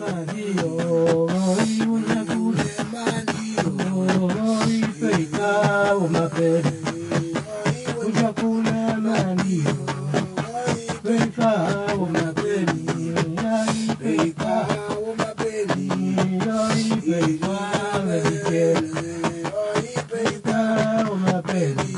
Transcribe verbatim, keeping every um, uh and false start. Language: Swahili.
Mario, oi una cule Mario, oi feita uma pele, una cule Mario, feita uma pele, ai feita uma pele, ai feita uma pele, ai feita uma pele.